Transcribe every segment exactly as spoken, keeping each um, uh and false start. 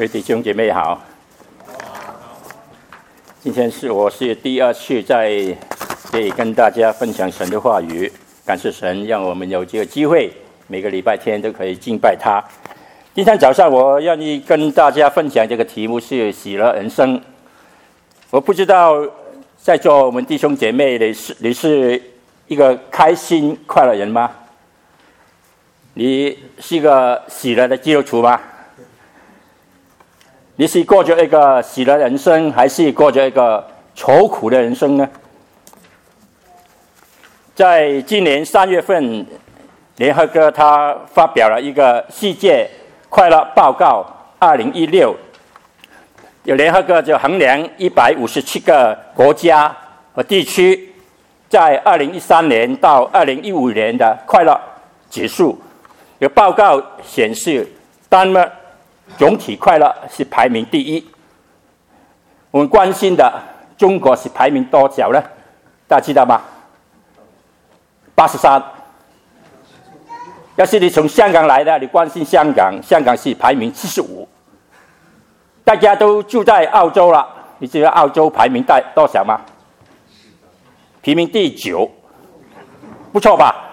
位弟兄姐妹好，今天是我是第二次在这里跟大家分享神的话语，感谢神让我们有这个机会，每个礼拜天都可以敬拜他。今天早上我愿意跟大家分享这个题目是喜乐人生。我不知道在座我们弟兄姐妹你是你是一个开心快乐人吗？你是一个喜乐的基督徒吗？你是过着一个喜乐人生，还是过着一个愁苦的人生呢？在今年三月份，联合国他发表了一个世界快乐报告二零一六，有联合国就衡量一百五十七个国家和地区在二零一三年到二零一五年的快乐指数。有报告显示，丹麦总体快乐是排名第一。我们关心的中国是排名多少呢？大家知道吗？八十三。要是你从香港来的，你关心香港，香港是排名七十五。大家都住在澳洲了，你知道澳洲排名在多少吗？排名第九，不错吧？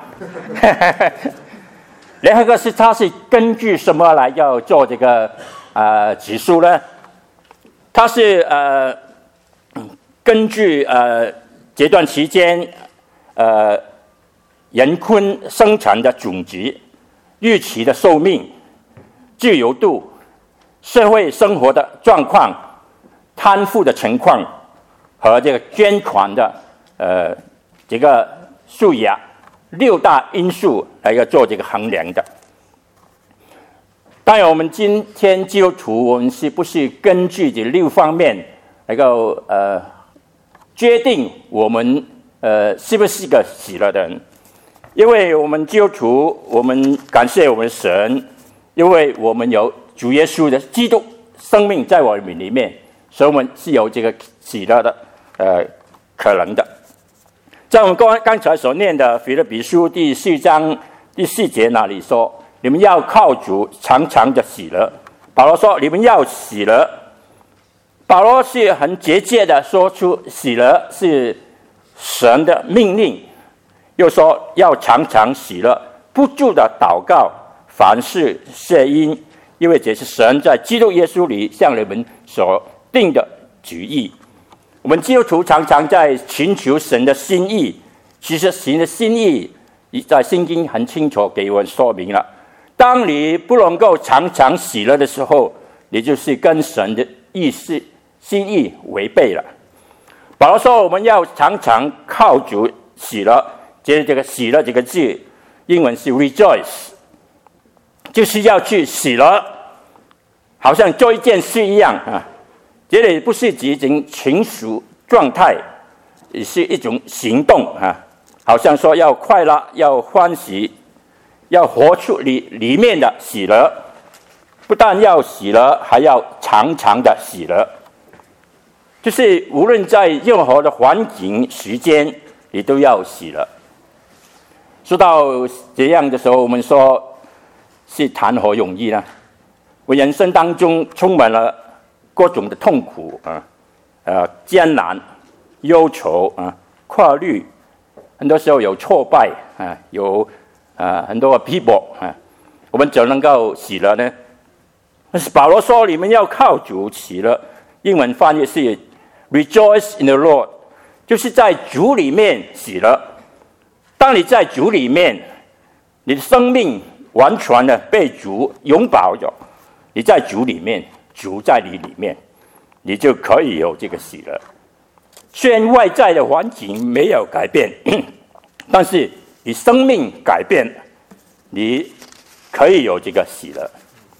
联合国是它是根据什么来要做这个呃指数呢？它是呃根据呃这段期间呃人均生产的总值、预期的寿命、自由度、社会生活的状况、贪腐的情况和这个捐款的呃这个数额。六大因素来要做这个衡量的。当然，我们今天基督徒，我们是不是根据这六方面来够呃决定我们呃是不是一个喜乐的人？因为我们基督徒，我们感谢我们神，因为我们有主耶稣的基督生命在我们里面，所以我们是有这个喜乐的呃可能的。在我们刚刚才所念的腓立比书第四章第四节那里说，你们要靠主常常的喜乐。保罗说你们要喜乐。保罗是很直接的说出喜乐是神的命令，又说要常常喜乐，不住的祷告，凡事谢恩，因为这是神在基督耶稣里向你们所定的旨意。我们基督徒常常在寻求神的心意，其实神的心意在圣经很清楚给我们说明了。当你不能够常常喜乐的时候，你就是跟神的意思心意违背了。保罗说我们要常常靠主喜乐，这这个喜乐这个字英文是 rejoice， 就是要去喜乐，好像做一件事一样啊。这里不是指一种情绪状态，也是一种行动啊，好像说要快乐，要欢喜，要活出里里面的喜乐。不但要喜乐，还要常常的喜乐。就是无论在任何的环境、时间，你都要喜乐。说到这样的时候，我们说是谈何容易呢？我人生当中充满了各种的痛苦啊，呃，艰难、忧愁啊，跨虑，很多时候有挫败啊，有啊很多的逼迫啊，我们怎能够喜乐呢？但是保罗说，你们要靠主喜乐，英文翻译是 "Rejoice in the Lord"， 就是在主里面喜乐。当你在主里面，你的生命完全的被主拥抱着，你在主里面。主在你里面，你就可以有这个喜乐。虽然外在的环境没有改变，但是你生命改变，你可以有这个喜乐。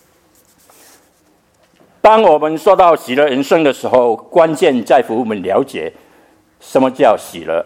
当我们说到喜乐人生的时候，关键在乎我们了解什么叫喜乐。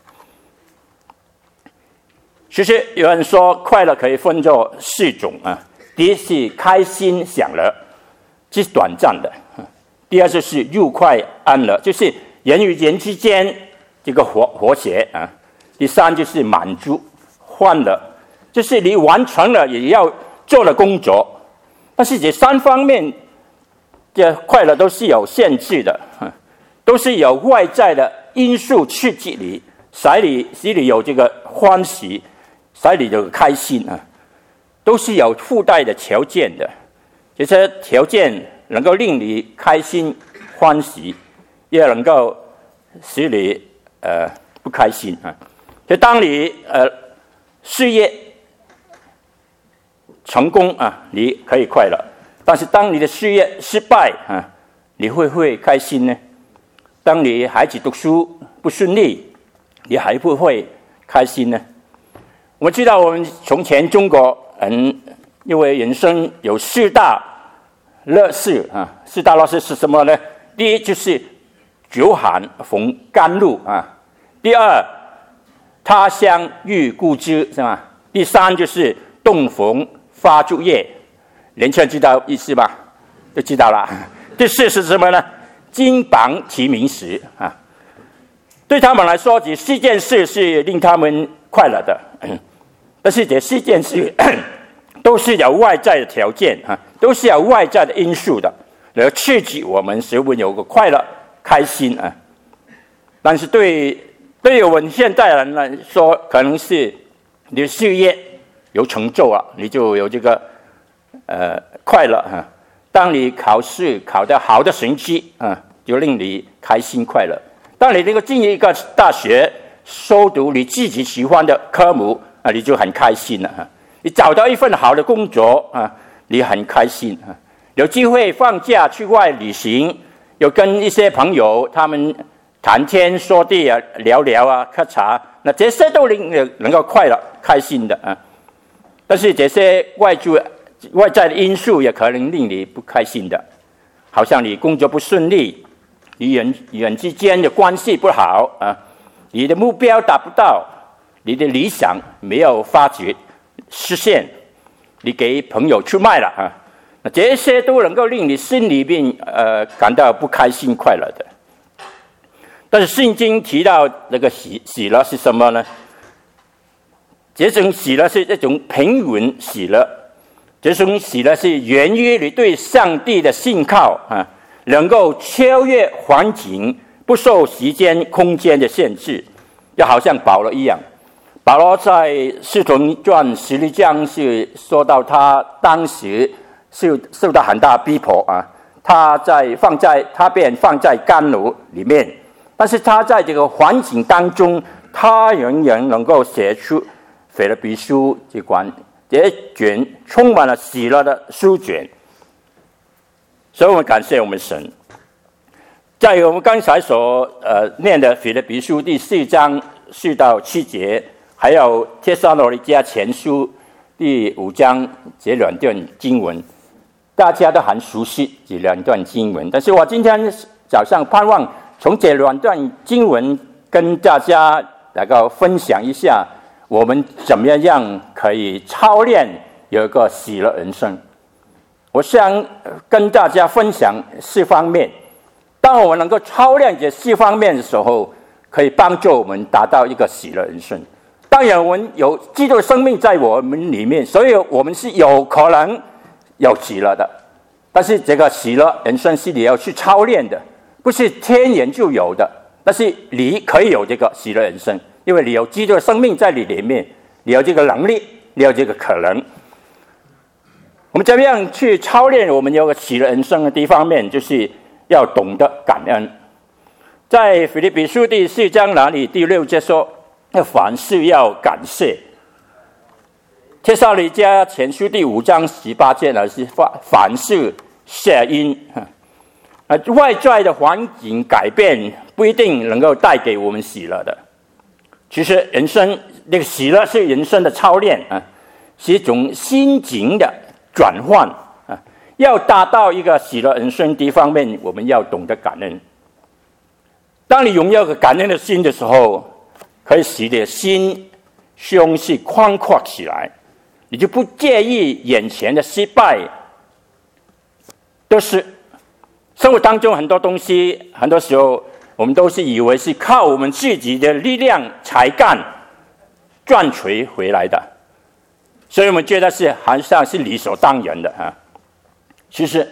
其实有人说，快乐可以分作四种啊。第一是开心享乐，这是短暂的；第二就是愉快安乐，就是人与人之间这个和和谐啊；第三就是满足欢乐，就是你完成了也要做了工作。但是这三方面这快乐都是有限制的，都是有外在的因素刺激你，使你使你有这个欢喜，使你有开心啊，都是有附带的条件的。这些条件能够令你开心欢喜，也能够使你呃不开心啊。就当你呃事业成功啊，你可以快乐；但是当你的事业失败啊，你会不会开心呢？当你孩子读书不顺利，你还不会开心呢？我们知道，我们从前中国人因为人生有四大乐事啊，四大乐事是什么呢？第一就是久旱逢甘露啊，第二他乡遇故知是吧？第三就是洞逢花烛夜，年轻人知道意思吧？就知道了。第四是什么呢？金榜题名时啊，对他们来说，这四件事是令他们快乐的，但是这四件事都是有外在的条件啊，都是有外在的因素的，来刺激我们，使我们有个快乐、开心啊。但是对对于我们现代人来说，可能是你的事业有成就了，你就有这个呃快乐哈。当你考试考得好的成绩啊，就令你开心快乐。当你能够进一个大学，修读你自己喜欢的科目啊，你就很开心了哈。你找到一份好的工作啊，你很开心啊。有机会放假去外旅行，有跟一些朋友他们谈天说地啊，聊聊啊，喝茶，那这些都能能够快乐开心的啊。但是这些外在外在的因素也可能令你不开心的，好像你工作不顺利，你人人之间的关系不好啊，你的目标达不到，你的理想没有发掘实现，你给朋友出卖了啊，那这些都能够令你心里面呃感到不开心快乐的。但是圣经提到那个喜喜乐是什么呢？这种喜乐是一种平稳喜乐，这种喜乐是源于你对上帝的信靠啊，能够超越环境，不受时间空间的限制，就好像保罗一样。保罗在使徒行传十六章是说到他当时受受到很大逼迫啊，他在放在他便放在监牢里面，但是他在这个环境当中，他仍然能够写出腓立比书这关这卷充满了喜乐的书卷，所以我们感谢我们神。在我们刚才所呃念的腓立比书第四章四到七节，还有帖撒罗尼迦前书第五章这两段经文，大家都很熟悉这两段经文。但是我今天早上盼望从这两段经文跟大家能够分享一下，我们怎么样可以操练有一个喜乐人生。我想跟大家分享四方面，当我们能够操练这四方面的时候，可以帮助我们达到一个喜乐人生。当然我们有基督生命在我们里面，所以我们是有可能有喜乐的，但是这个喜乐人生是你要去操练的，不是天然就有的，但是你可以有这个喜乐人生，因为你有基督的生命在你里面，你有这个能力，你有这个可能。我们怎么样去操练我们有个喜乐人生的第一方面，就是要懂得感恩。在腓立比书第四章那里第六节说，凡事要感谢。帖撒罗尼迦前书第五章十八节呢是凡事谢恩。啊，外在的环境改变不一定能够带给我们喜乐的。其实人生那个喜乐是人生的操练啊，是一种心境的转换啊。要达到一个喜乐人生，第一方面我们要懂得感恩。当你拥有个感恩的心的时候，可以使你的心胸是宽阔起来，你就不介意眼前的失败。都是生活当中很多东西，很多时候我们都是以为是靠我们自己的力量才干赚取回来的，所以我们觉得是好像是理所当然的啊。其实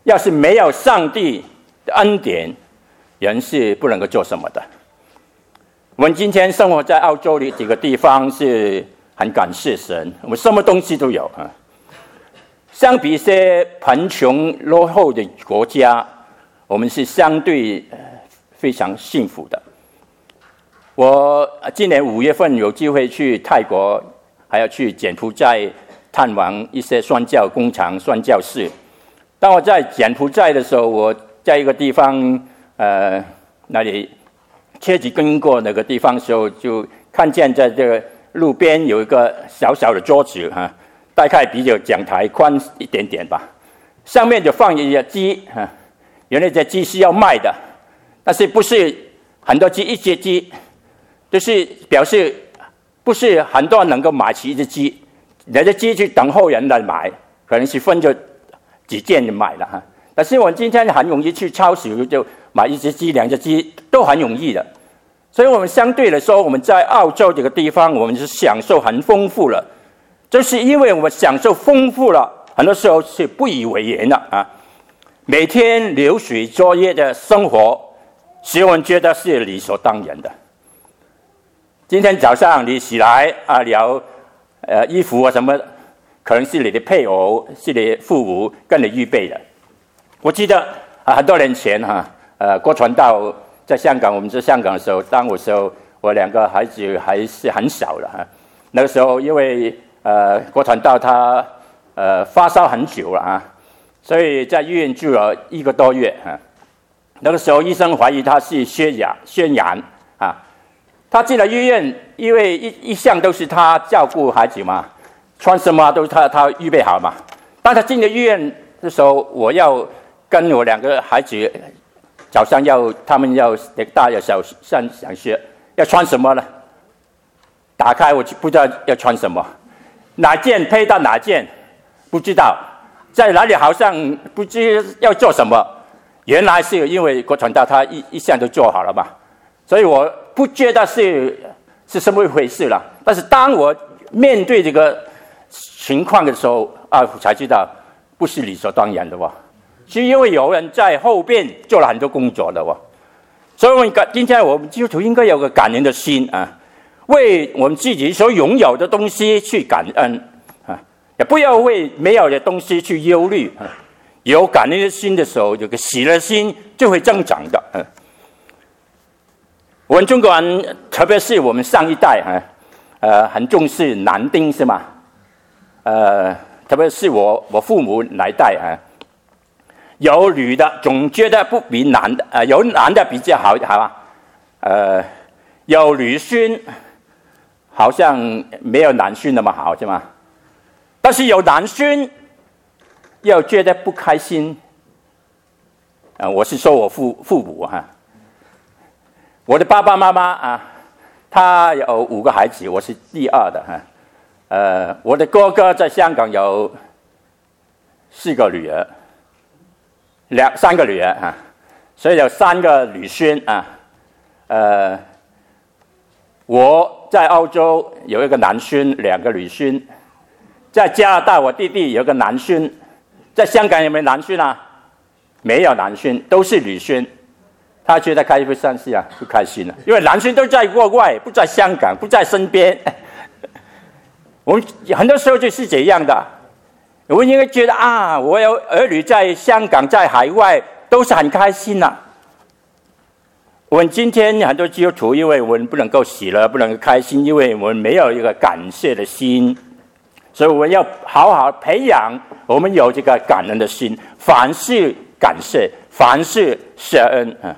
要是没有上帝的恩典，人是不能够做什么的。我们今天生活在澳洲的几个地方是很感谢神，我们什么东西都有啊。相比一些贫穷落后的国家，我们是相对非常幸福的。我今年五月份有机会去泰国，还要去柬埔寨探望一些宣教工厂、宣教士。当我在柬埔寨的时候，我在一个地方，呃，那里车子经过那个地方的时候，就看见在这个路边有一个小小的桌子哈。大概比较讲台宽一点点吧，上面就放一只鸡，原来这鸡是要卖的，但是不是很多鸡，一只鸡，就是表示不是很多人能够买起一只鸡，那只鸡去等候人来买，可能是分着几件就买了哈。但是我今天很容易去超市就买一只鸡、两只鸡都很容易的，所以我们相对来说，我们在澳洲这个地方，我们是享受很丰富了。就是因为我们享受丰富了，很多时候是不以为然的啊。每天流水作业的生活，使我们觉得是理所当然的。今天早上你起来啊，聊呃衣服啊什么，可能是你的配偶、是你的父母跟你预备的。我记得啊，很多年前哈、啊，呃，郭传道在香港，我们在香港的时候，当我时候我两个孩子还是很小了哈、啊。那个时候因为呃，郭传道他呃发烧很久了啊，所以在医院住了一个多月啊。那个时候医生怀疑他是血氧血氧啊。他进了医院，因为一一向都是他照顾孩子嘛，穿什么都是他他预备好嘛。当他进了医院的时候，我要跟我两个孩子早上要他们要大要小上上学，要穿什么呢？打开我就不知道要穿什么。哪件配到哪件不知道，在哪里好像不知要做什么。原来是因为郭传道他一一向都做好了嘛，所以我不觉得是是什么一回事了。但是当我面对这个情况的时候啊，才知道不是理所当然的哦，是因为有人在后边做了很多工作的哦。所以我们今天我们基督徒应该有个感恩的心啊。为我们自己所拥有的东西去感恩啊，也不要为没有的东西去忧虑啊。有感恩的心的时候，有个喜乐心就会增长的。啊、我们中国人，特别是我们上一代啊，呃，很重视男丁是吗？呃，特别是我我父母那一代啊，有女的总觉得不比男的，呃，有男的比较好，好吧？呃，有女孙。好像没有男孙那么好，是吗？但是有男孙，又觉得不开心。啊、呃，我是说我父父母哈、啊，我的爸爸妈妈啊，他有五个孩子，我是第二的哈、啊。呃，我的哥哥在香港有四个女儿，两三个女儿啊，所以有三个女孙啊。呃，我。在澳洲有一个男孙，两个女孙；在加拿大，我弟弟有一个男孙；在香港有没有男孙啊？没有男孙，都是女孙。他觉得开不上市啊，不开心了、啊，因为男孙都在国外，不在香港，不在身边。我们很多时候就是这样的，我们应该觉得啊，我有儿女在香港，在海外，都是很开心啊。我们今天很多基督徒，因为我们不能够喜乐，不能够开心，因为我们没有一个感谢的心，所以我们要好好培养我们有这个感恩的心，凡事感谢，凡事谢恩啊。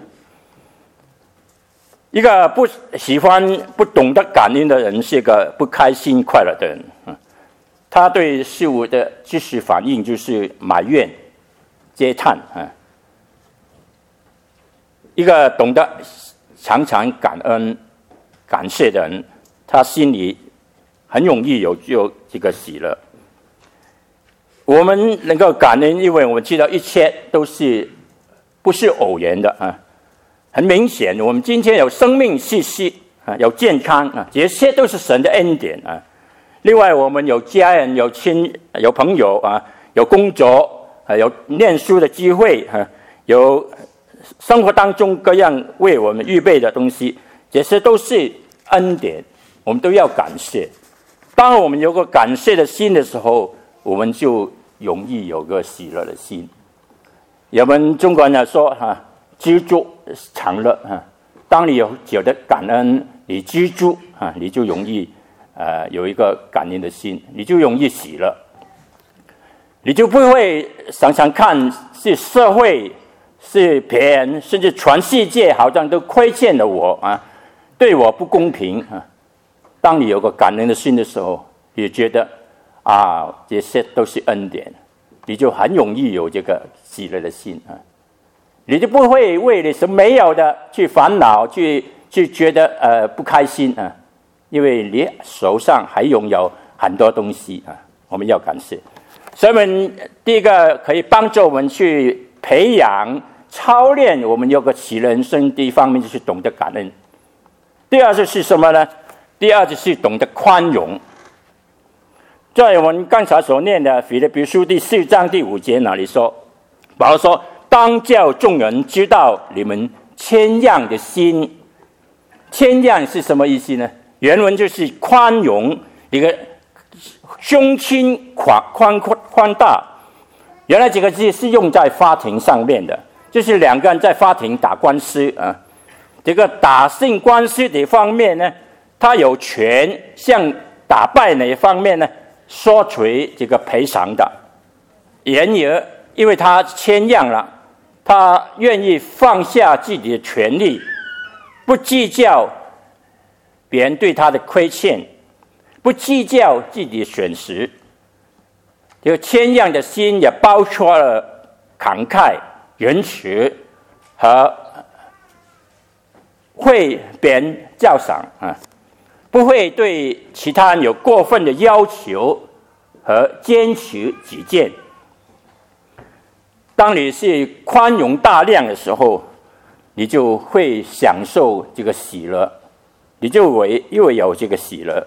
一个不喜欢、不懂得感恩的人，是一个不开心、快乐的人啊。他对事物的即时反应就是埋怨、嗟叹啊。一个懂得常常感恩、感谢的人，他心里很容易有有这个喜乐。我们能够感恩，因为我们知道一切都是不是偶然的啊。很明显，我们今天有生命气息啊，有健康啊，这些都是神的恩典啊。另外，我们有家人、有亲、有朋友啊，有工作啊，有念书的机会，啊，有生活当中各样为我们预备的东西，这些都是恩典，我们都要感谢。当我们有个感谢的心的时候，我们就容易有个喜乐的心。我们中国人说哈，知足常乐哈。当你有觉得感恩，你知足啊，你就容易呃有一个感恩的心，你就容易喜乐。你就不会常常看是社会、是别人，甚至全世界好像都亏欠了我啊，对我不公平啊。当你有个感恩的心的时候，你觉得啊，这些都是恩典，你就很容易有这个喜乐的心啊。你就不会为你什么没有的去烦恼，去去觉得呃不开心啊，因为你手上还拥有很多东西啊，我们要感谢。所以我们第一个可以帮助我们去培养、操练我们有个喜人生。第一方面就是懂得感恩，第二就是什么呢？第二就是懂得宽容。在我们刚才所念的腓立比书第四章第五节那里说，保罗说，当叫众人知道你们谦让的心。谦让是什么意思呢？原文就是宽容，一个胸襟宽宽宽大。原来这个字是用在法庭上面的，就是两个人在法庭打官司啊。这个打胜官司的方面呢，他有权向打败哪一方面呢索取这个赔偿的。然而，因为他谦让了，他愿意放下自己的权利，不计较别人对他的亏欠，不计较自己的损失。这个谦让的心也包括了慷慨、仁慈和会别人照赏啊，不会对其他人有过分的要求和坚持己见。当你是宽容大量的时候，你就会享受这个喜乐，你就会又有这个喜乐。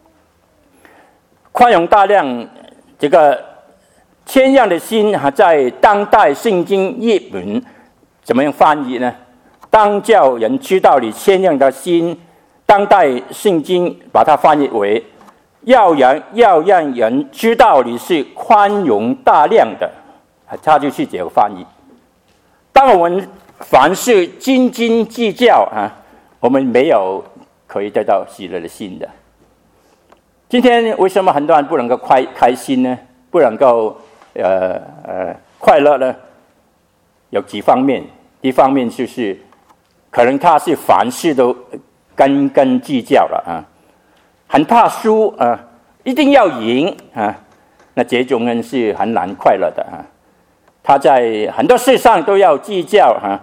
宽容大量，这个谦让的心，在当代圣经译本怎么样翻译呢？当叫人知道你谦让的心，当代圣经把它翻译为要人要让人知道你是宽容大量的，它就是这个翻译。当我们凡事斤斤计较啊，我们没有可以得到喜乐的心的。今天为什么很多人不能够开开心呢？不能够呃呃快乐呢？有几方面。第一方面就是可能他是凡事都斤斤计较了啊，很怕输啊，一定要赢啊，那这种人是很难快乐的啊。他在很多事上都要计较啊，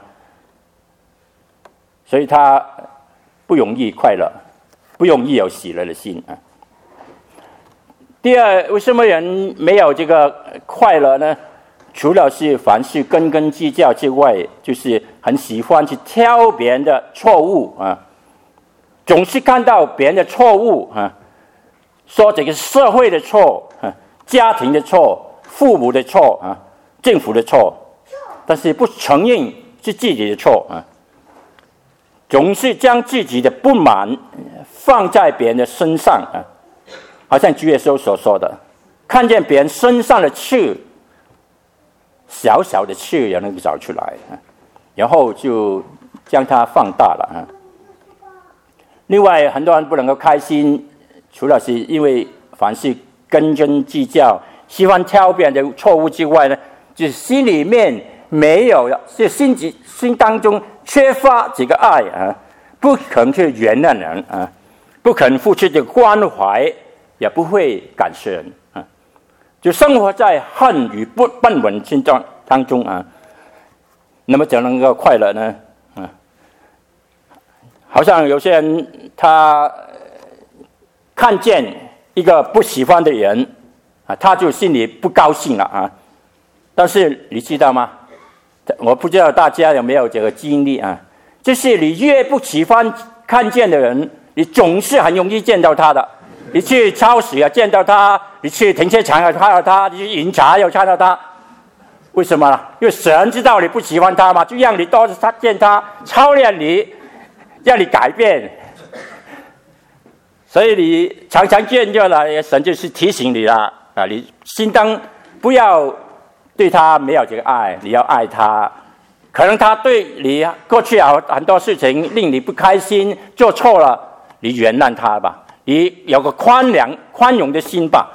所以他不容易快乐，不容易有喜乐的心啊。第二，为什么人没有这个快乐呢？除了是凡事斤斤计较之外，就是很喜欢去挑别人的错误啊，总是看到别人的错误啊，说这个社会的错啊，家庭的错，父母的错啊，政府的错，但是不承认是自己的错啊，总是将自己的不满放在别人的身上啊，好像主耶稣所说的，看见别人身上的刺，小小的刺也能够找出来，然后就将它放大了啊。另外，很多人不能够开心，除了是因为凡事斤斤计较，喜欢挑别人的错误之外呢，就是心里面没有，是心底心当中缺乏这个爱啊，不肯去原谅人啊，不肯付出这个关怀，也不会感谢人啊，就生活在恨与不笨稳之中当中啊，那么怎能够快乐呢？啊，好像有些人他看见一个不喜欢的人啊，他就心里不高兴了啊。但是你知道吗？我不知道大家有没有这个经历啊？就是你越不喜欢看见的人，你总是很容易见到他的。你去超市啊见到他，你去停车场啊看到他，你去饮茶又看到他。 为什么呢？因为神知道你不喜欢他嘛，就让你多见他，操练你，让你改变。所以你常常见就了，神就是提醒你了啊，你心当不要对他没有这个爱，你要爱他。可能他对你过去有很多事情令你不开心，做错了，你原谅他吧，你有个宽良宽容的心吧。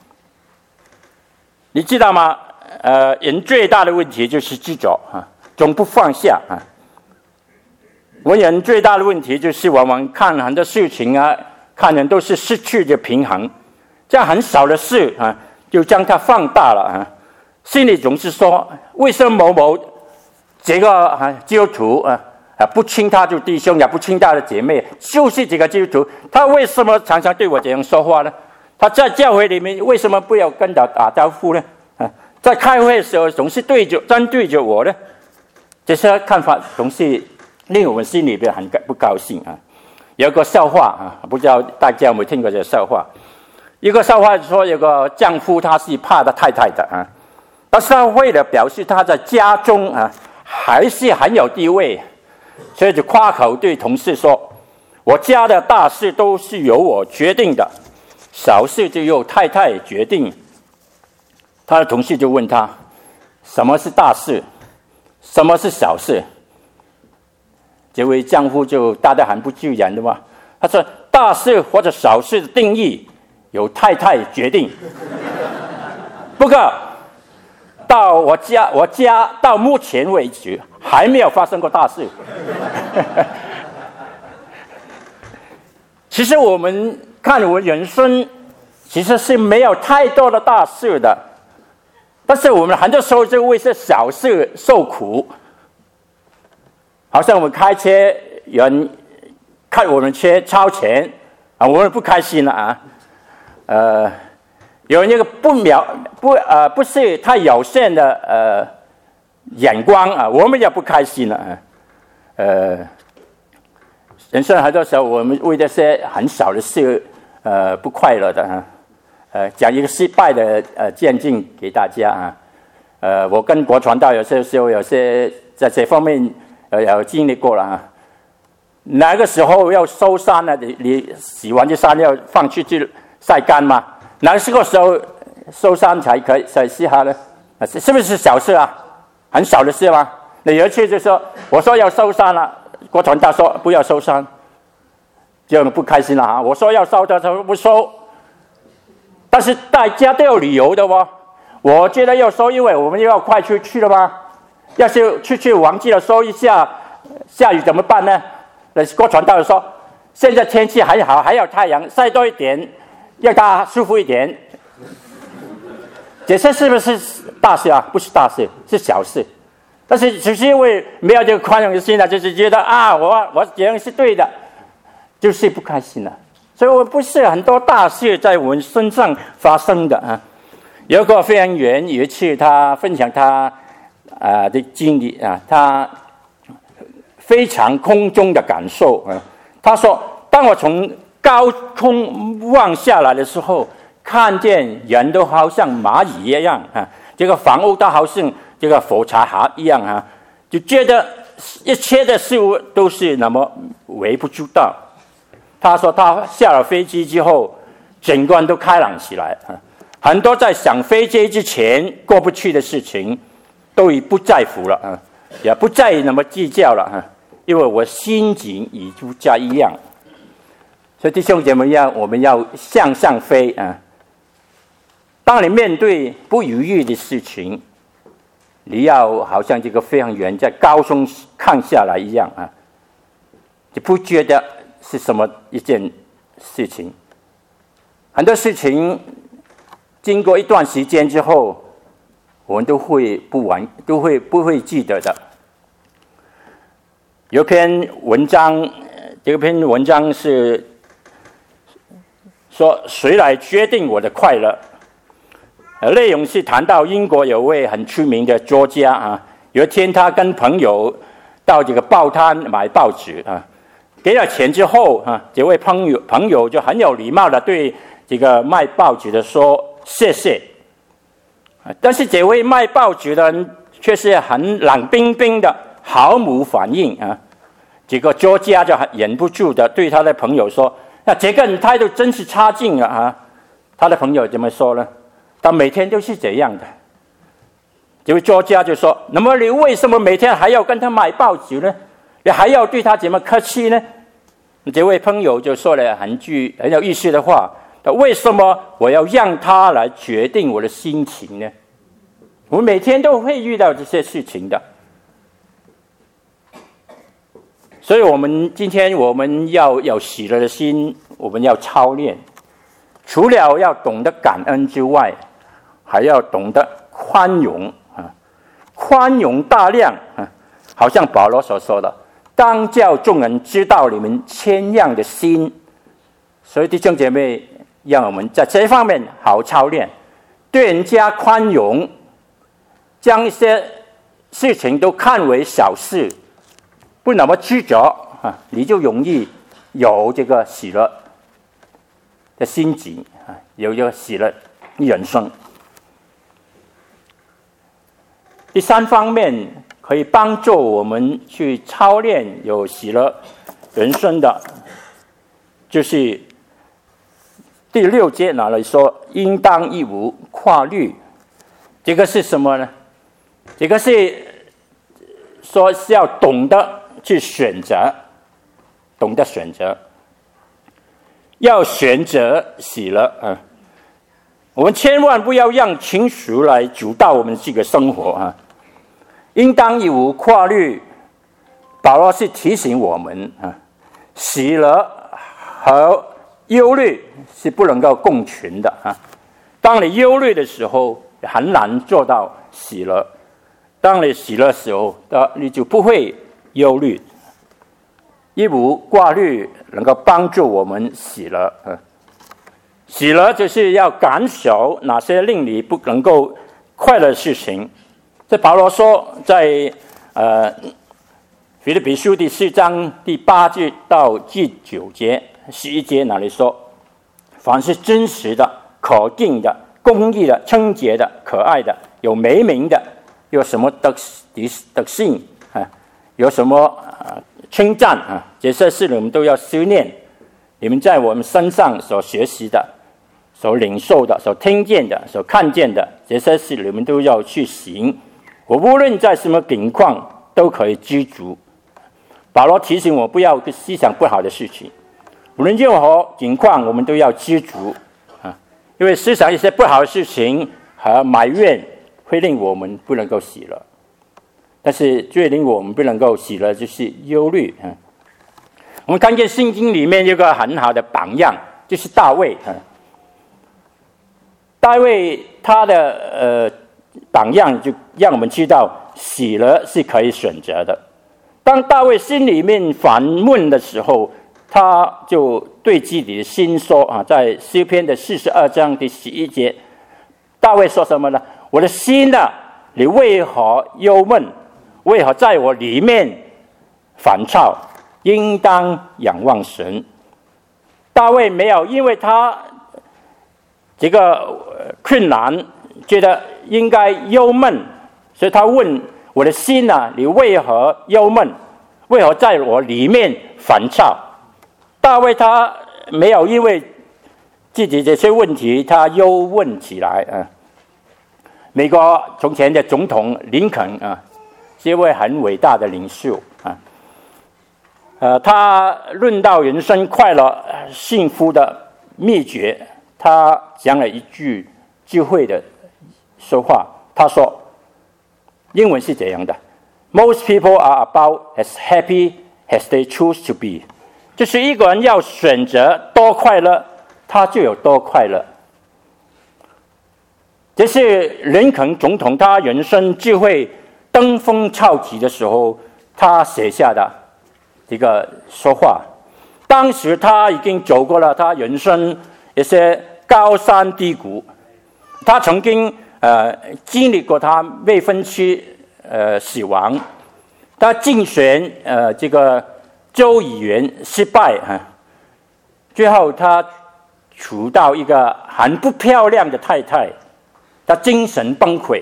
你知道吗？呃，人最大的问题就是执着啊，总不放下啊。我们人最大的问题就是往往看很多事情啊，看人都是失去的平衡，这样很小的事啊，就将它放大了啊。心里总是说，为什么某某这个啊基督徒啊啊不亲他就弟兄，也不亲他的姐妹，就是这个基督徒，他为什么常常对我这样说话呢？他在教会里面为什么不要跟他打招呼呢？啊，在开会的时候总是对着针对着我呢？这些看法总是令我们心里边很不高兴啊。有个笑话啊，不知道大家有没有听过这个笑话？一个笑话说，有个丈夫他是怕他太太的啊，但是他为了表示他在家中啊还是很有地位，所以就夸口对同事说：“我家的大事都是由我决定的，小事就由太太决定。”他的同事就问他：“什么是大事？什么是小事？”这位丈夫就答得很不自然的嘛，他说：“大事或者小事的定义由太太决定。不过，到我家，我家到目前为止还没有发生过大事。”其实我们看我们人生，其实是没有太多的大事的，但是我们很多时候就为这小事受苦。好像我们开车，有人看我们车超前啊，我们不开心了啊。呃，有人那个不秒不呃不是太友善的呃眼光啊，我们也不开心了啊。呃，人生很多时候我们为这些很小的事呃不快乐的啊。呃，讲一个失败的呃见证给大家啊。呃，我跟国传道有些时候有些在这方面。呃，有经历过了啊。哪个时候要收山呢？你你洗完这山要放出去晒干嘛？哪个时候收山才可以才适合呢？是是不是小事啊？很小的事吗？那有一次就说，我说要收山了，国传道说不要收山，就不开心了啊！我说要收，他说不收，但是大家都有理由的哦。我觉得要收，因为我们要快出去了嘛。要是出去忘记了收一下，下雨怎么办呢？那国传道说，现在天气还好，还有太阳，晒多一点，让它舒服一点。这些是不是大事啊？不是大事，是小事。但是只是因为没有这个宽容的心呢，就是觉得啊，我我这样是对的，就是不开心了。所以我不是很多大事在我们身上发生的啊。有一个飞行员有一次他分享他。啊、呃、的经历啊，他非常空中的感受啊。他说：“当我从高空望下来的时候，看见人都好像蚂蚁一样啊，这个房屋都好像这个火柴盒一样啊，就觉得一切的事物都是那么微不足道。”他说：“他下了飞机之后，整个人都开朗起来啊，很多在想飞机之前过不去的事情。”都已不在乎了啊，也不再那么计较了啊，因为我心境与诸家一样。所以弟兄姐妹要我们要向上飞啊。当你面对不如意的事情，你要好像这个飞行员在高空看下来一样啊，就不觉得是什么一件事情。很多事情经过一段时间之后。我们都会不完，都会不会记得的。有篇文章，这篇文章是说谁来决定我的快乐？呃，内容是谈到英国有位很出名的作家啊，有一天他跟朋友到这个报摊买报纸啊，给了钱之后啊，这位朋友朋友就很有礼貌的对这个卖报纸的说谢谢。 但是这位卖报纸的人却是很冷冰冰的，毫无反应啊。这个作家就忍不住的对他的朋友说：“那这个人态度真是差劲了啊！”他的朋友怎么说呢？他每天都是这样的。这位作家就说：“那么你为什么每天还要跟他买报纸呢？你还要对他怎么客气呢？”这位朋友就说了很句很有意思的话：“为什么我要让他来决定我的心情呢？我每天都会遇到这些事情的。”所以我们今天我们要有喜乐的心，我们要操练。除了要懂得感恩之外，还要懂得宽容啊，宽容大量啊，好像保罗所说的，当叫众人知道你们谦让的心。所以弟兄姐妹，让我们在这方面好操练，对人家宽容，将一些事情都看为小事，不那么执着啊，你就容易有这个喜乐的心境啊，有这个喜乐人生。第三方面可以帮助我们去操练有喜乐人生的，就是第六节那里说，应当一无跨虑。这个是什么呢？这个是说是要懂得去选择，懂得选择，要选择喜乐啊！我们千万不要让情绪来主导我们这个生活啊！应当一无跨虑。保罗是提醒我们啊，喜乐和忧虑是不能够共存的啊！当你忧虑的时候，很难做到喜乐；当你喜乐的时候，你就不会忧虑。一无挂虑能够帮助我们喜乐啊！喜乐就是要感受哪些令你不能够快乐的事情。这保罗说，在呃腓立比书第四章第八节到第九节、十一节那里说，凡是真实的、可敬的、公义的、清洁的、可爱的、有美名的，有什么德德性啊，有什么啊称赞啊，这些事你们都要思念。你们在我们身上所学习的、所领受的、所听见的、所看见的，这些事你们都要去行。我无论在什么境况都可以知足。保罗提醒我不要思想不好的事情，无论任何境况我们都要知足啊，因为思想一些不好的事情和埋怨会令我们不能够喜乐。但是最令我们不能够喜乐就是忧虑啊。我们看见圣经里面有个很好的榜样，就是大卫啊。大卫他的呃榜样就让我们知道喜乐是可以选择的。当大卫心里面烦闷的时候，他就对自己的心说啊，在诗篇的四十二章第十一节，大卫说什么呢？我的心啊，你为何忧闷？为何在我里面烦躁？应当仰望神。大卫没有因为他这个困难觉得应该忧闷，所以他问我的心啊，你为何忧闷？为何在我里面烦躁？大卫他没有因为自己这些问题他忧闷起来啊。美国从前的总统林肯啊，是一位很伟大的领袖啊。呃，他论到人生快乐、幸福的秘诀，他讲了一句智慧的说话。他说，英文是这样的 ：Most people are about as happy as they choose to be。就是一个人要选择多快乐，他就有多快乐。这是林肯总统他人生智慧登峰造极的时候，他写下的一个说话。当时他已经走过了他人生一些高山低谷，他曾经呃经历过他未婚妻呃死亡，他竞选呃这个州议员失败啊，最后他娶到一个很不漂亮的太太， 他精神崩溃，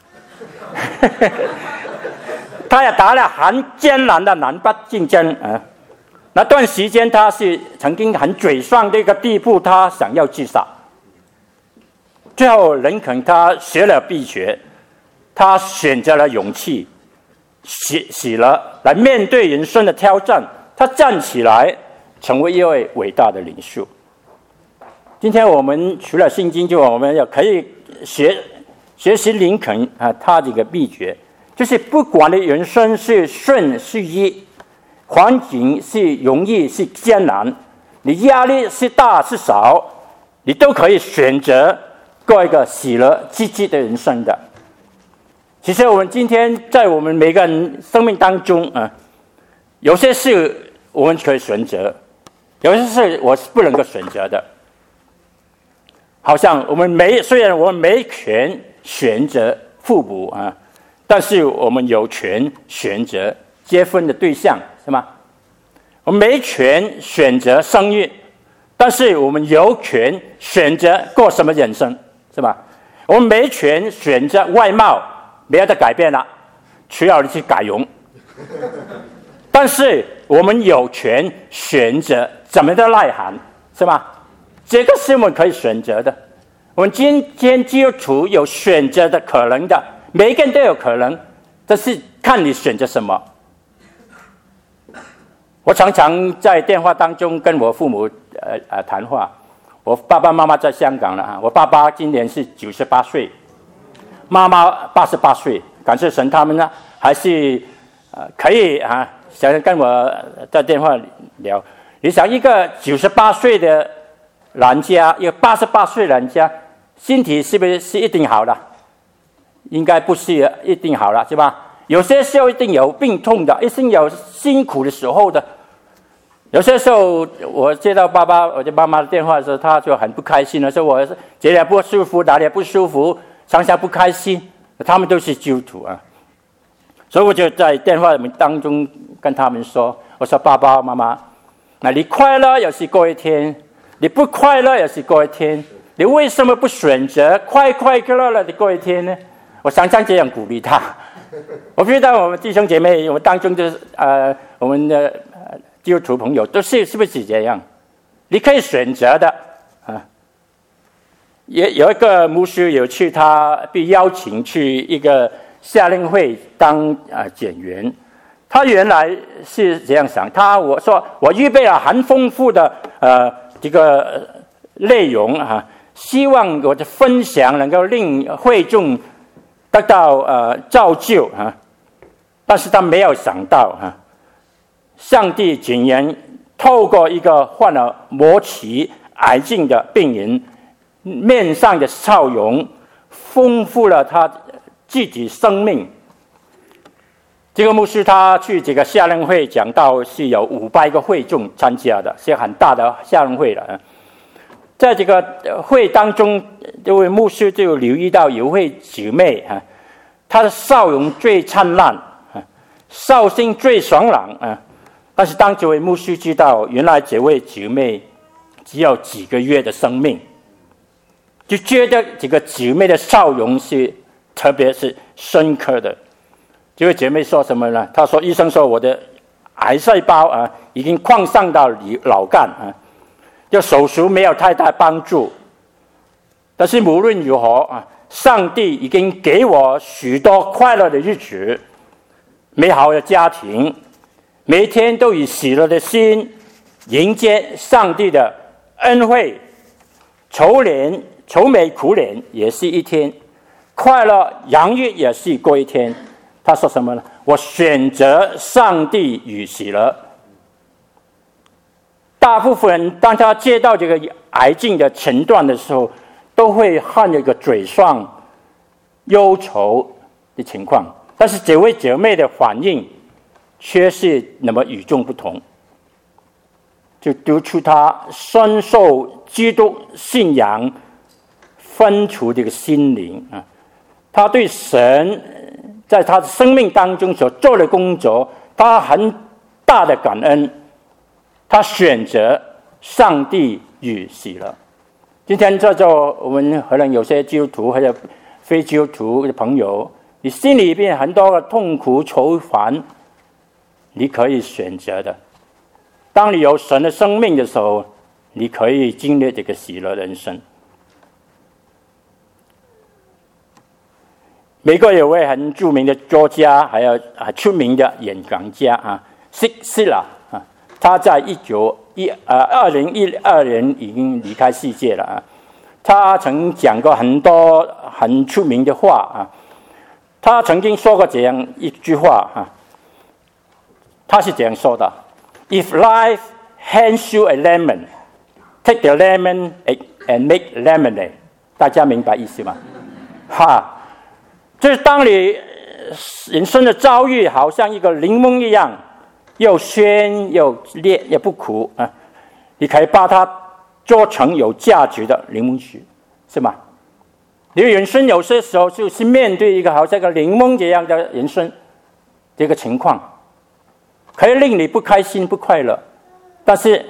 他也打了很艰难的南北竞争啊。那段时间他是曾经很沮丧的一个地步，他想要自杀。最后林肯他学了秘诀，他选择了勇气，死死了来面对人生的挑战，他站起来成为一位伟大的领袖。今天我们除了圣经，就我们也可以学学习林肯啊，他这个秘诀就是不管你人生是顺是逆，环境是容易是艰难，你压力是大是少，你都可以选择过一个喜乐积极的人生的。其实我们今天在我们每个人生命当中啊，有些事我们可以选择，有些事我是不能够选择的。好像我们没，虽然我们没权选择父母啊，但是我们有权选择结婚的对象，是吗？我们没权选择生育，但是我们有权选择过什么人生，是吧？我们没权选择外貌，没有得改变了，需要你去改容。但是我们有权选择怎么的内涵，是吧？这个是我们可以选择的。我们今天基督徒有选择的可能的，每一个人都有可能，但是看你选择什么。我常常在电话当中跟我父母呃呃谈话。我爸爸妈妈在香港了啊，我爸爸今年是九十八岁，妈妈八十八岁，感谢神，他们呢还是呃可以啊，想跟我在电话聊。你想一个九十八岁的人家，一个八十八岁人家，身体是不是是一定好了？应该不是一定好了，是吧？有些时候一定有病痛的，一定有辛苦的时候的。有些时候我接到爸爸我的妈妈的电话的时候，他就很不开心了，说我觉得不舒服，哪里不舒服，常常不开心。他们都是基督徒啊，所以我就在电话当中跟他们说，我说爸爸妈妈，那你快乐也是过一天，你不快乐也是过一天，你为什么不选择快快乐乐的过一天呢？我常常这样鼓励他。我觉得我们弟兄姐妹，我们当中就是呃，我们的呃基督徒朋友都是是不是这样？你可以选择的啊。也有一个牧师有去，他被邀请去一个夏令会当啊讲员。他原来是这样想，他我说我预备了很丰富的呃这个内容啊，希望我的分享能够令会众得到呃造就啊，但是他没有想到啊，上帝竟然透过一个患了末期癌症的病人面上的笑容，丰富了他自己生命。这个牧师他去这个夏令会讲到是有五百个会众参加的，是很大的夏令会了。在这个会当中，这位牧师就留意到有位姊妹啊，她的笑容最灿烂啊，笑声最爽朗啊。但是当这位牧师知道，原来这位姊妹只有几个月的生命，就觉得这个姊妹的笑容是特别是深刻的。这位姐妹说什么呢？她说：“医生说我的癌细胞啊已经扩散到脑干啊。”就手术没有太大帮助，但是无论如何啊，上帝已经给我许多快乐的日子，美好的家庭，每天都以喜乐的心迎接上帝的恩惠，愁怜愁眉苦脸也是一天，快乐洋溢也是过一天。他说什么呢？我选择上帝与喜乐。大部分人当他接到这个癌症的诊断的时候，都会患有一个沮丧、忧愁的情况，但是这位姐妹的反应却是那么与众不同，就读出她深受基督信仰分处这个心灵啊，她对神在她的生命当中所做的工作，她很大的感恩。他选择上帝与喜乐。今天在座我们可能有些基督徒或者非基督徒的朋友，你心里边很多的痛苦愁烦，你可以选择的。当你有神的生命的时候，你可以经历这个喜乐人生。美国有位很著名的作家，还有很出名的演讲家啊，希希拉啊，他在一九一呃二零一二年已经离开世界了啊。他曾讲过很多很出名的话啊，他曾经说过这样一句话啊，他是这样说的 ：If life hands you a lemon, take the lemon and make lemonade。大家明白意思吗？哈。就是当你人生的遭遇好像一个柠檬一样，又鲜又烈也不苦啊，你可以把它做成有价值的柠檬汁，是吗？你的人生有些时候就是面对一个好像一个柠檬这样的人生这个情况，可以令你不开心不快乐，但是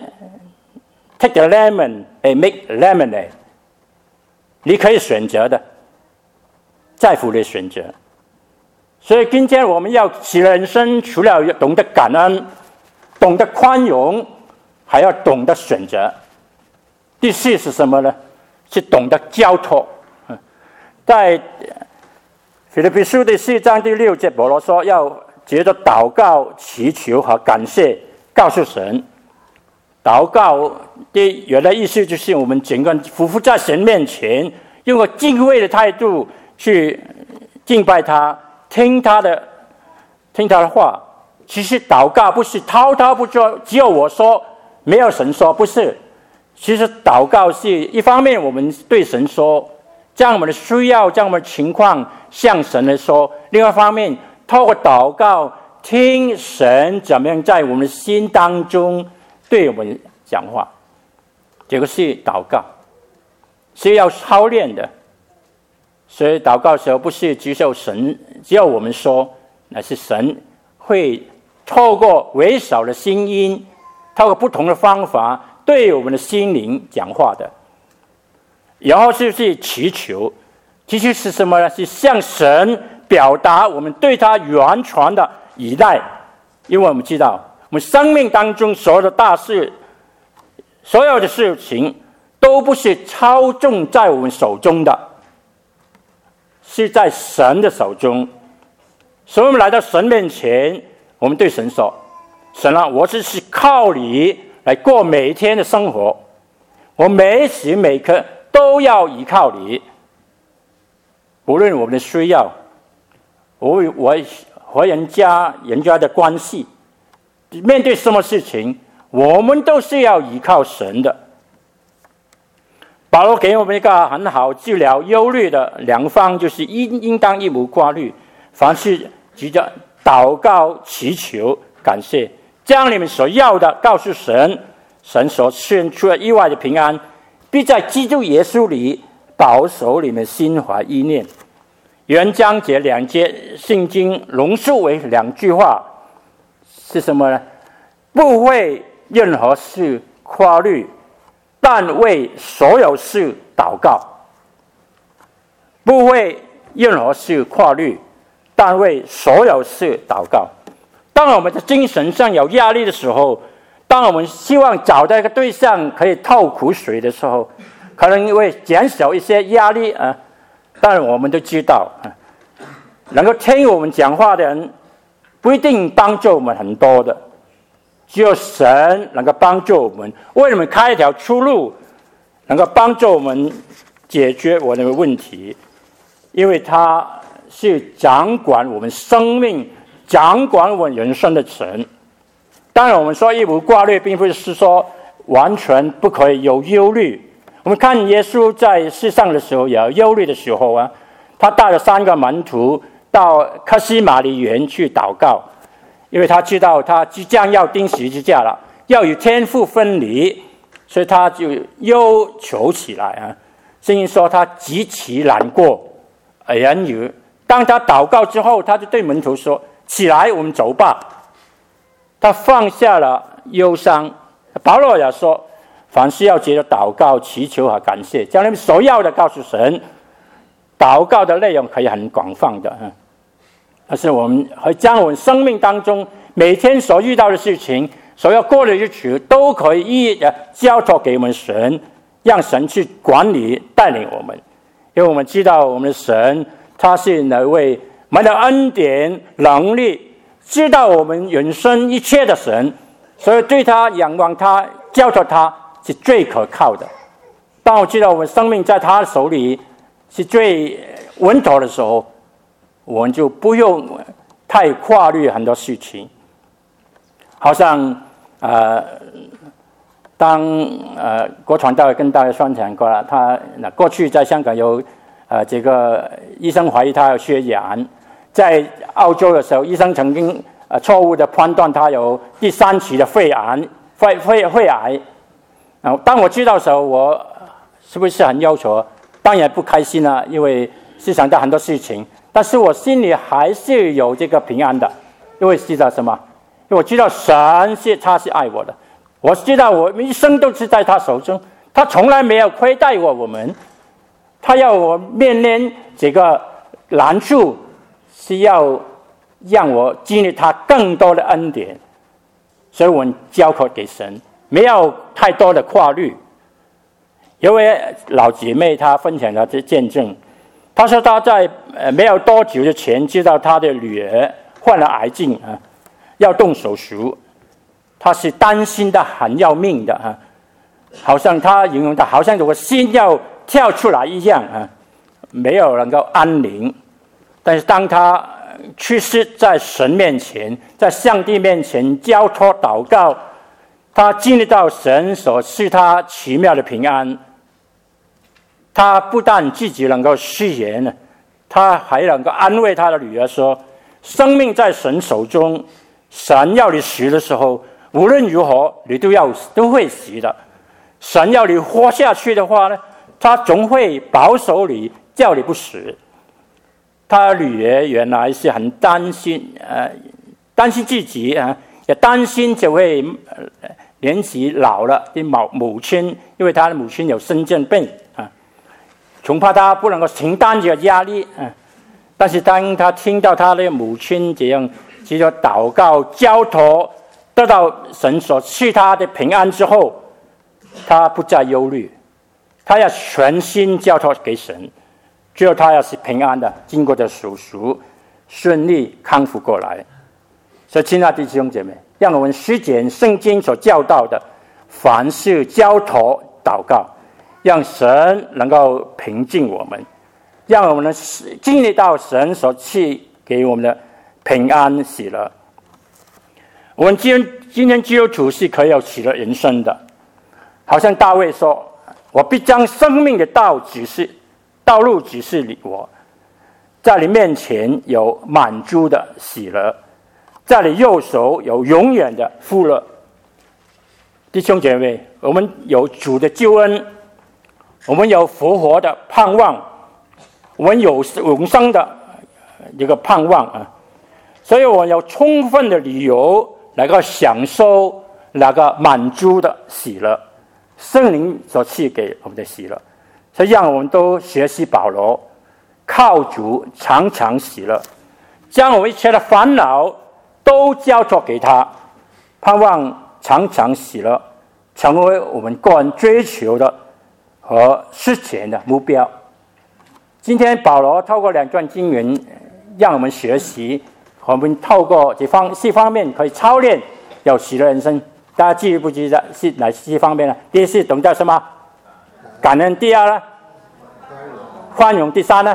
take the lemon and make lemonade， 你可以选择的。在乎的选择，所以今天我们要喜乐人生，除了要懂得感恩、懂得宽容，还要懂得选择。第四是什么呢？是懂得交托。在腓立比书第四章第六节，保罗说要借着祷告、祈求和感谢，告诉神。祷告的原来意思就是我们整个匍匐在神面前，用个敬畏的态度。去敬拜他，听他的，听他的话。其实祷告不是滔滔不绝，只有我说，没有神说，不是。其实祷告是一方面我们对神说，将我们的需要、将我们的情况向神来说；另外一方面，透过祷告听神怎么样在我们的心当中对我们讲话。这个是祷告，是要操练的。所以祷告的时候，不是只有神，只有我们说，乃是神会透过微小的声音，透过不同的方法，对我们的心灵讲话的。然后就是祈求，祈求是什么呢？是向神表达我们对他完全的依赖，因为我们知道，我们生命当中所有的大事，所有的事情，都不是操纵在我们手中的。是在神的手中，所以我们来到神面前，我们对神说：“神啊，我只是靠你来过每一天的生活，我每时每刻都要依靠你。无论我们的需要，我我和人家人家的关系，面对什么事情，我们都是要依靠神的。”保罗给我们一个很好治疗忧虑的良方，就是应应当一无挂虑，凡事急着祷告、祈求、感谢，将你们所要的告诉神，神所赐出的意外的平安，必在基督耶稣里保守你们心怀意念。原将这两节圣经浓缩为两句话，是什么呢？不为任何事挂虑，但为所有事祷告。不为任何事挂虑，但为所有事祷告。当我们的精神上有压力的时候，当我们希望找到一个对象可以吐苦水的时候，可能会减少一些压力啊。但我们都知道啊，能够听我们讲话的人不一定帮助我们很多的，只有神能够帮助我们，为我们开一条出路，能够帮助我们解决我们的问题，因为他是掌管我们生命、掌管我们人生的神。当然我们说一无挂虑，并不是说完全不可以有忧虑。我们看耶稣在世上的时候有忧虑的时候啊，他带了三个门徒到客西马尼园去祷告，因为他知道他即将要钉十字架了，要与天父分离，所以他就忧愁起来啊。圣经说他极其难过。然而当他祷告之后，他就对门徒说：“起来，我们走吧。”他放下了忧伤。保罗也说：“凡事要借着祷告、祈求和感谢，将你们所要的告诉神。 祷告的内容可以很广泛的，但是我们会将我们生命当中每天所遇到的事情，所要过的日子，都可以一一的交托给我们神，让神去管理带领我们。因为我们知道我们的神他是那位满了恩典能力，知道我们人生一切的神，所以对他仰望他交托他是最可靠的。当我知道我们生命在他手里是最稳妥的时候，我们就不用太跨虑很多事情。好像呃，当呃国传道跟大家宣传过了，他那过去在香港有呃这个医生怀疑他有血癌，在澳洲的时候，医生曾经呃错误的判断他有第三期的肺癌，肺肺肺癌。然后当我知道的时候，我是不是很忧愁？当然不开心啊，因为是想到很多事情，但是我心里还是有这个平安的，因为知道什么？因为我知道神是他是爱我的，我知道我一生都是在他手中，他从来没有亏待过我们，他要我面临这个难处，是要让我经历他更多的恩典，所以我们交托给神，没有太多的跨虑。有位老姐妹她分享了这见证，她说她在没有多久之前知道她的女儿患了癌症啊，要动手术，她是担心的很要命的啊，好像她形容的好像我心要跳出来一样啊，没有能够安宁。但是当她去世在神面前，在上帝面前交托祷告，她经历到神所赐她奇妙的平安。他不但自己能够释言，他还能够安慰他的女儿说，生命在神手中，神要你死的时候，无论如何你都要都会死的，神要你活下去的话呢，他总会保守你，叫你不死。他女儿原来是很担心呃，担心自己啊，也担心这位年纪老了的母母亲，因为他的母亲有生症病啊，恐怕他不能够承担这个压力啊。但是当他听到他的母亲这样藉着祷告交托得到神所赐他的平安之后，他不再忧虑，他要全心交托给神，只有他要是平安的经过这手术顺利康复过来。所以亲爱的弟兄姐妹，让我们实践圣经所教导的，凡事交托祷告，让神能够平静我们，让我们能经历到神所赐给我们的平安喜乐。我们今天今天基督徒是可以有喜乐人生的，好像大卫说，我必将生命的道指示道路指示你我，在你面前有满足的喜乐，在你右手有永远的福乐。弟兄姐妹，我们有主的救恩，我们有复活的盼望，我们有永生的一个盼望啊，所以我们有充分的理由来个享受那个满足的喜乐，圣灵所赐给我们的喜乐。所以让我们都学习保罗，靠主常常喜乐，将我们一切的烦恼都交托给他，盼望常常喜乐，成为我们个人追求的和实践的目标。今天保罗透过两段经文让我们学习，我们透过这方四方面可以操练有喜乐人生。大家记不记得是哪四方面呢？第一是懂得什么？感恩。第二呢？宽容。第三呢？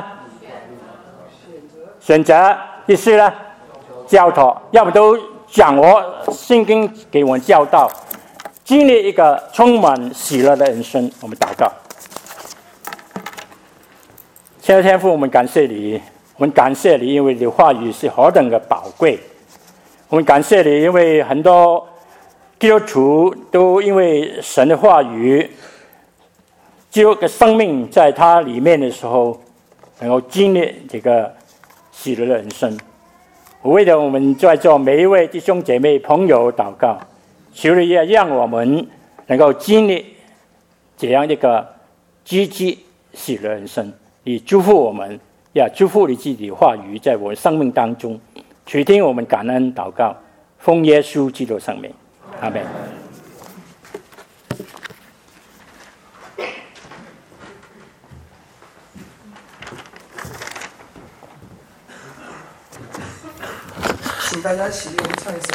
选择。第四呢？交托。要么都掌握圣经给我们教导，经历一个充满喜乐的人生。我们祷告。亲爱的天父，我们感谢你，我们感谢你，因为你的话语是何等的宝贵。我们感谢你，因为很多基督徒都因为神的话语，基督的生命在他里面的时候，能够经历这个喜乐的人生。我为了我们在座每一位弟兄姐妹朋友祷告，求你也让我们能够经历这样一个积极喜乐人生。 你祝福我们，也祝福你自己的话语在我们生命当中，垂听我们感恩祷告，奉耶稣基督圣名，阿们。 请大家起立，我们唱一首。